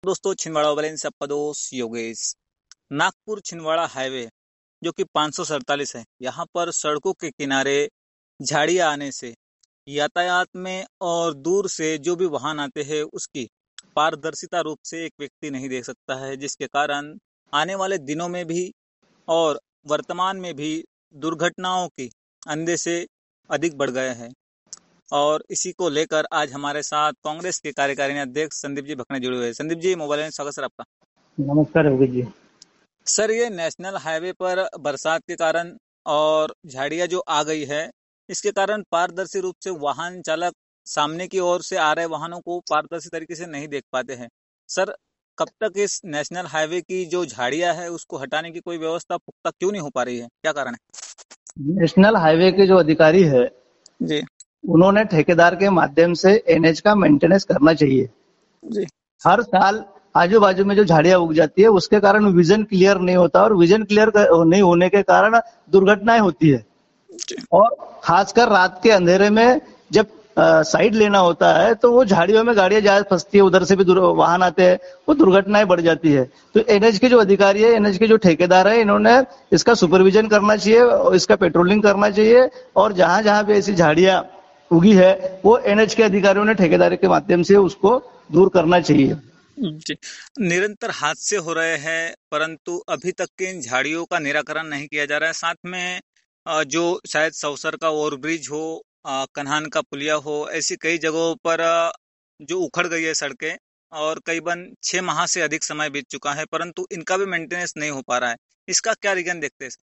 दोस्तों, छिंदवाड़ा ओवरलाइन से आपका दोस्त योगेश। नागपुर छिंदवाड़ा हाईवे जो कि 547 है, यहाँ पर सड़कों के किनारे झाड़ियां आने से यातायात में और दूर से जो भी वाहन आते हैं उसकी पारदर्शिता रूप से एक व्यक्ति नहीं देख सकता है, जिसके कारण आने वाले दिनों में भी और वर्तमान में भी दुर्घटनाओं की अंधे से अधिक बढ़ गए हैं। और इसी को लेकर आज हमारे साथ कांग्रेस के कार्यकारिणी अध्यक्ष संदीप जी भकने जुड़े हुए हैं। संदीप जी, मोबाइल में स्वागत सर आपका। नमस्कार योगी जी। सर, ये नेशनल हाईवे पर बरसात के कारण और झाड़ियां जो आ गई है, इसके कारण पारदर्शी रूप से वाहन चालक सामने की ओर से आ रहे वाहनों को पारदर्शी तरीके से नहीं देख पाते हैं। सर, कब तक इस नेशनल हाईवे की जो झाड़ियां है उसको हटाने की कोई व्यवस्था पुख्ता क्यों नहीं हो पा रही है? क्या कारण है? नेशनल हाईवे के जो अधिकारी है जी उन्होंने ठेकेदार के माध्यम से एनएच का मेंटेनेंस करना चाहिए। जी हर साल आजू बाजू में जो झाड़ियां उग जाती है उसके कारण विजन क्लियर नहीं होता और विजन क्लियर नहीं होने के कारण दुर्घटनाएं होती है। जी और खासकर रात के अंधेरे में जब साइड लेना होता है तो वो झाड़ियों में गाड़ियां ज्यादा फंसती है, उधर से भी वाहन आते हैं, वो दुर्घटनाएं बढ़ जाती है। तो एनएच के जो अधिकारी है, एनएच के जो ठेकेदार है, इन्होंने इसका सुपरविजन करना चाहिए और इसका पेट्रोलिंग करना चाहिए। और जहां जहां भी ऐसी झाड़ियां उगी है वो एनएच के अधिकारियों ने ठेकेदारी के माध्यम से उसको दूर करना चाहिए। जी निरंतर हादसे हो रहे हैं, परंतु अभी तक के इन झाड़ियों का निराकरण नहीं किया जा रहा है। साथ में जो शायद सौसर का ओवरब्रिज हो, कन्हान का पुलिया हो, ऐसी कई जगहों पर जो उखड़ गई है सड़कें और करीबन 6 माह से अधिक समय बीत चुका है, परंतु इनका भी मेंटेनेंस नहीं हो पा रहा है। इसका क्या रीजन देखते हैं?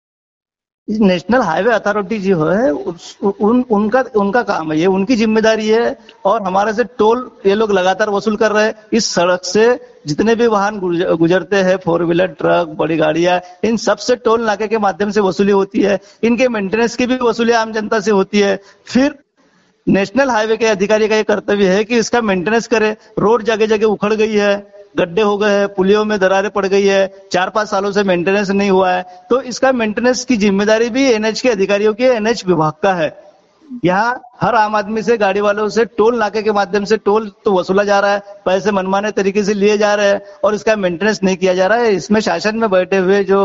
नेशनल हाईवे अथॉरिटी जो है उनका उनका काम है, ये उनकी जिम्मेदारी है। और हमारे से टोल ये लोग लगातार वसूल कर रहे हैं। इस सड़क से जितने भी वाहन गुजरते हैं, 4 व्हीलर, ट्रक, बड़ी गाड़ियां, इन सब से टोल नाके के माध्यम से वसूली होती है। इनके मेंटेनेंस की भी वसूली आम जनता से होती है। फिर नेशनल हाईवे के अधिकारी का ये कर्तव्य है कि इसका मेंटेनेंस करे। रोड जगह जगह उखड़ गई है, गड्ढे हो गए हैं, पुलियों में दरारें पड़ गई है, 4-5 सालों से मेंटेनेंस नहीं हुआ है। तो इसका मेंटेनेंस की जिम्मेदारी भी एनएच के अधिकारियों की, एनएच विभाग का है। यहाँ हर आम आदमी से, गाड़ी वालों से टोल नाके के माध्यम से टोल तो वसूला जा रहा है, पैसे मनमाने तरीके से लिए जा रहे हैं और इसका मेंटेनेंस नहीं किया जा रहा है। इसमें शासन में बैठे हुए जो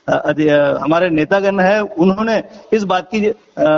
हमारे नेतागण है उन्होंने इस बात की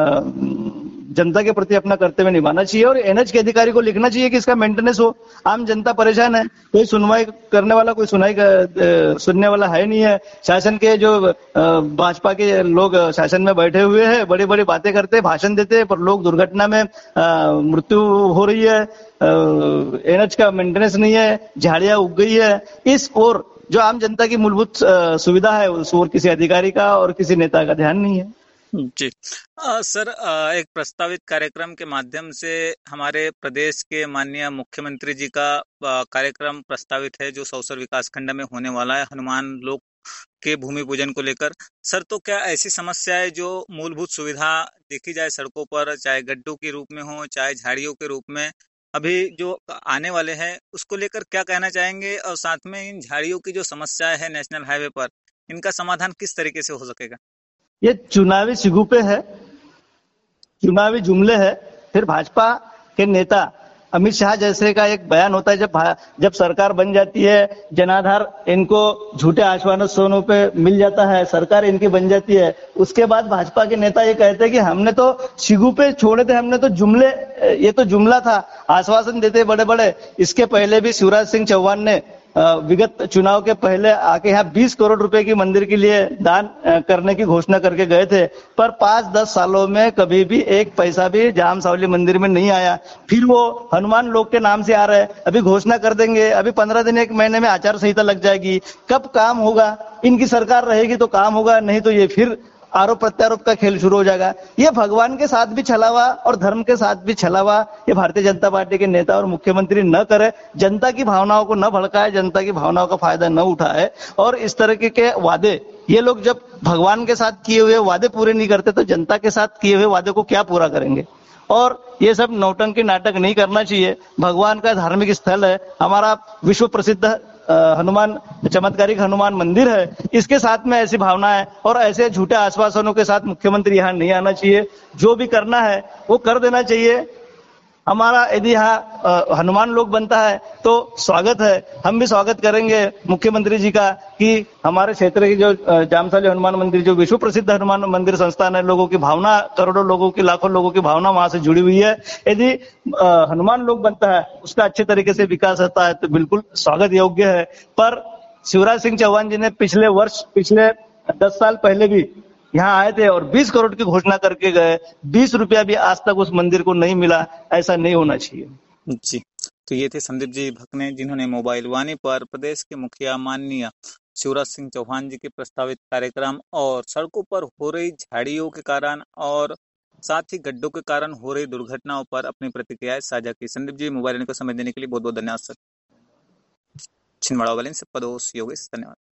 जनता के प्रति अपना कर्तव्य निभाना चाहिए और एनएच के अधिकारी को लिखना चाहिए कि इसका मेंटेनेंस हो। आम जनता परेशान है, कोई सुनवाई करने वाला, कोई सुनने वाला है नहीं है। शासन के जो भाजपा के लोग शासन में बैठे हुए हैं, बड़ी बड़ी बातें करते, भाषण देते, पर लोग दुर्घटना में मृत्यु हो रही है। एनएच का मेंटेनेंस नहीं है, झाड़ियां उग गई है। इस ओर जो आम जनता की मूलभूत सुविधा है उस ओर किसी अधिकारी का और किसी नेता का ध्यान नहीं है। जी सर, एक प्रस्तावित कार्यक्रम के माध्यम से हमारे प्रदेश के माननीय मुख्यमंत्री जी का कार्यक्रम प्रस्तावित है जो सौसर विकासखंड में होने वाला है, हनुमान लोक के भूमि पूजन को लेकर। सर, तो क्या ऐसी समस्याएं जो मूलभूत सुविधा देखी जाए सड़कों पर, चाहे गड्ढों के रूप में हो चाहे झाड़ियों के रूप में, अभी जो आने वाले हैं उसको लेकर क्या कहना चाहेंगे? और साथ में इन झाड़ियों की जो समस्या है नेशनल हाईवे पर, इनका समाधान किस तरीके से हो सकेगा? ये चुनावी सिगुपे है, चुनावी जुमले है। फिर भाजपा के नेता अमित शाह जैसे का एक बयान होता है, जब सरकार बन जाती है, जनाधार इनको झूठे आश्वासनों पे मिल जाता है, सरकार इनकी बन जाती है, उसके बाद भाजपा के नेता ये कहते हैं कि हमने तो सिगुपे छोड़े थे, हमने तो जुमले, ये तो जुमला था, आश्वासन देते बड़े बड़े। इसके पहले भी शिवराज सिंह चौहान ने विगत चुनाव के पहले आके यहाँ 20 करोड़ रुपए की मंदिर के लिए दान करने की घोषणा करके गए थे, पर 5-10 सालों में कभी भी एक पैसा भी जाम सावली मंदिर में नहीं आया। फिर वो हनुमान लोक के नाम से आ रहे हैं, अभी घोषणा कर देंगे, अभी 15 दिन 1 महीने में आचार संहिता लग जाएगी। कब काम होगा? इनकी सरकार रहेगी तो काम होगा, नहीं तो ये फिर आरोप प्रत्यारोप का खेल शुरू हो जाएगा। ये भगवान के साथ भी छलावा और धर्म के साथ भी छलावा ये भारतीय जनता पार्टी के नेता और मुख्यमंत्री न करे, जनता की भावनाओं को न भड़काए, जनता की भावनाओं का फायदा न उठाए। और इस तरह के वादे, ये लोग जब भगवान के साथ किए हुए वादे पूरे नहीं करते तो जनता के साथ किए हुए वादे को क्या पूरा करेंगे? और ये सब नौटंकी नाटक नहीं करना चाहिए। भगवान का धार्मिक स्थल है, हमारा विश्व प्रसिद्ध हनुमान, चमत्कारिक हनुमान मंदिर है, इसके साथ में ऐसी भावना है और ऐसे झूठे आश्वासनों के साथ मुख्यमंत्री यहाँ नहीं आना चाहिए। जो भी करना है वो कर देना चाहिए। हमारा यदि यहाँ हनुमान लोक बनता है तो स्वागत है, हम भी स्वागत करेंगे मुख्यमंत्री जी का कि हमारे क्षेत्र की जो जामसाली हनुमान मंदिर, जो विश्व प्रसिद्ध हनुमान मंदिर संस्थान है, लोगों की भावना, करोड़ों लोगों की, लाखों लोगों की भावना वहां से जुड़ी हुई है। यदि हनुमान लोक बनता है, उसका अच्छे तरीके से विकास होता है तो बिल्कुल स्वागत योग्य है। पर शिवराज सिंह चौहान जी ने पिछले 10 साल पहले भी यहाँ आए थे और 20 करोड़ की घोषणा करके गए, 20 रुपया भी आज तक उस मंदिर को नहीं मिला। ऐसा नहीं होना चाहिए जी। तो ये थे संदीप जी भकने, जिन्होंने मोबाइल वाणी पर प्रदेश के मुखिया माननीय शिवराज सिंह चौहान जी के प्रस्तावित कार्यक्रम और सड़कों पर हो रही झाड़ियों के कारण और साथ ही गड्ढों के कारण हो रही दुर्घटनाओं पर अपनी प्रतिक्रियाएं साझा की। संदीप जी, मोबाइल वाणी को समय देने के लिए बहुत बहुत धन्यवाद सर। छिंदवाड़ा वाले से पदोस योगेश, धन्यवाद।